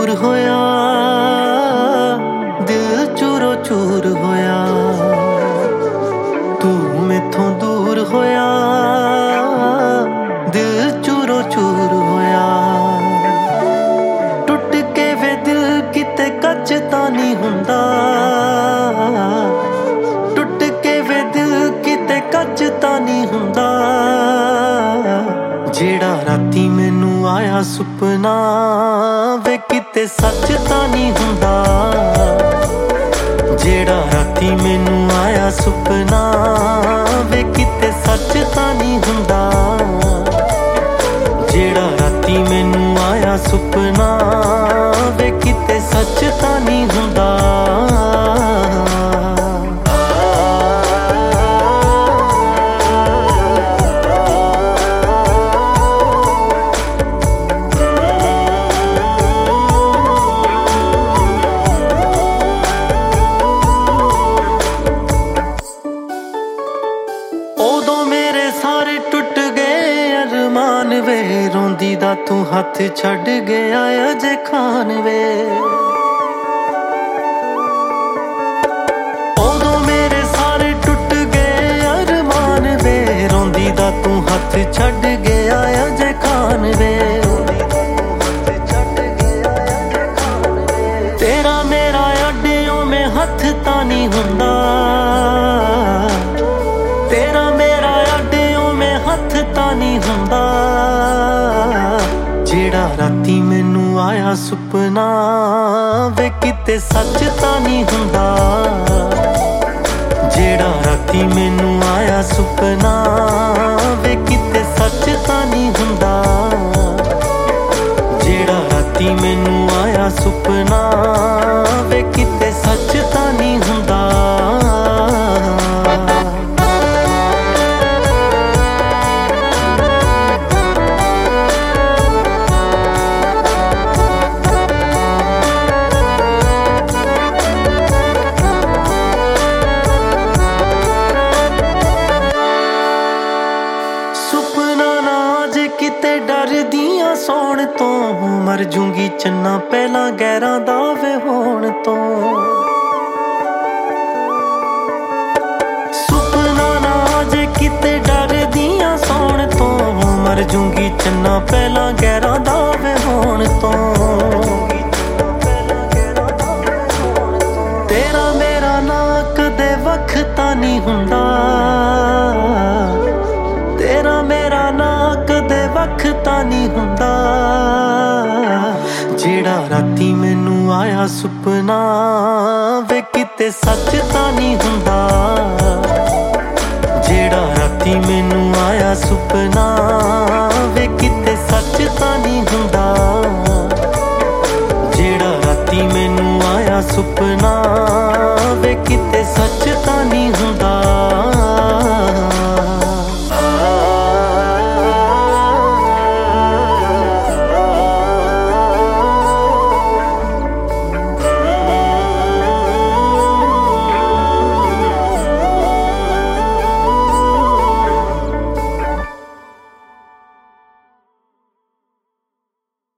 होया, दिल चूरो चूर होया। तू मैथों दूर होया, दिल चूरो चूर होया। टुट के वे दिल किते कच तां नहीं हुंदा, टुट के वे दिल किते कच तां नहीं हुंदा। जेड़ा राती मैनू आया सुपना वे किते सच तां नहीं हुंदा। जेड़ा राती मैनू आया सुपना वे किते सच तां नहीं हुंदा। जेड़ा राती मैनू आया सुपना वे किते सच तां नहीं हुंदा। उदों मेरे सारे टुट गए अरमान वे, रोंदी दा तू हथ छड़ गया अजे खान वे। उदों मेरे सारे टुट गए अरमान वे, रोंदी दा तू हथ छड़ गया अजे खान वे। तेरा मेरा अड्डियों में हथ तां नहीं हुंदा, तेरा मेरा अड्डियों में हथ तां नहीं हुंदा। जेड़ा राती मैनू आया सुपना वे किते सच तां नहीं हुंदा। जेड़ा राती मैनू आया सुपना वे किते सच तां नहीं हुंदा। जेड़ा राती मैनू आया सुपना वे किते सच तां नहीं हुंदा। किते डर दियां सौण तो मर जूंगी चन्ना पहला गैरां दा वे होण तो। सुपना ना जे किते डर दियां सौण तो मर जूंगी चन्ना पहला गैरां दा वे होण तो। तेरा मेरा ना कदे वख तां नहीं हुंदा, तेरा मेरा ना कदे वख तां नहीं हुंदा। जेड़ा राती मैनू आया सुपना वे किते सच तां नहीं हुंदा। जेड़ा राती मैनू आया सुपना